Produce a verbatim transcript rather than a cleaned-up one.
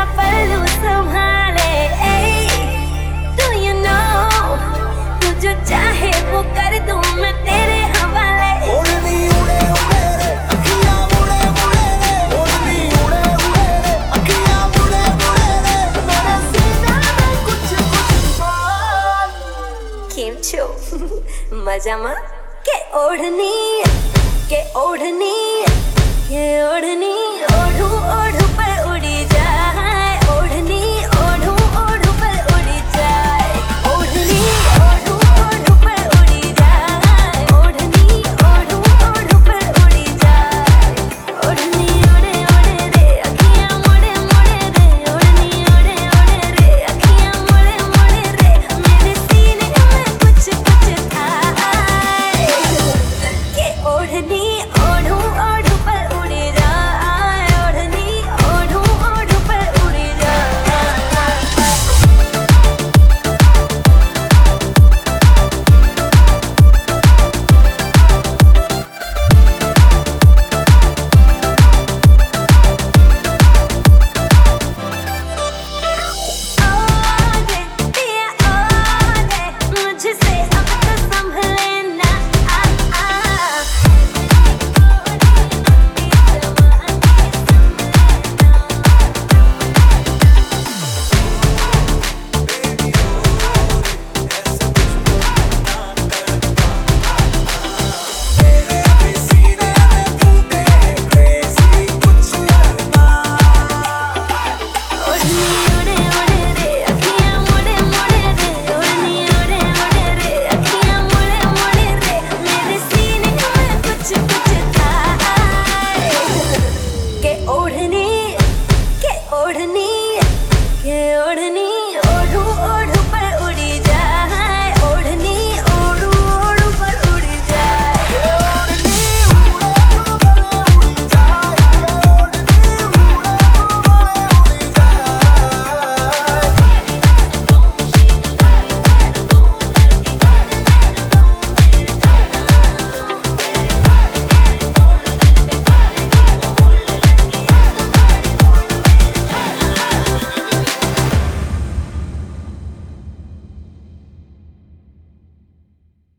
पल्लू संभाले। Do you know तू जो चाहे वो कर दूं मैं तेरे हवाले। ओढ़नी उड़े उड़े रे अखियां मुड़े मुड़े रे, ओढ़नी उड़े उड़े रे अखियां मुड़े मुड़े रे, मेरे सीने में कुछ कुछ बात। केम छो मजामा के ओढ़नी के ओढ़नी के ओढ़नी ओढ़ू ओढ़ू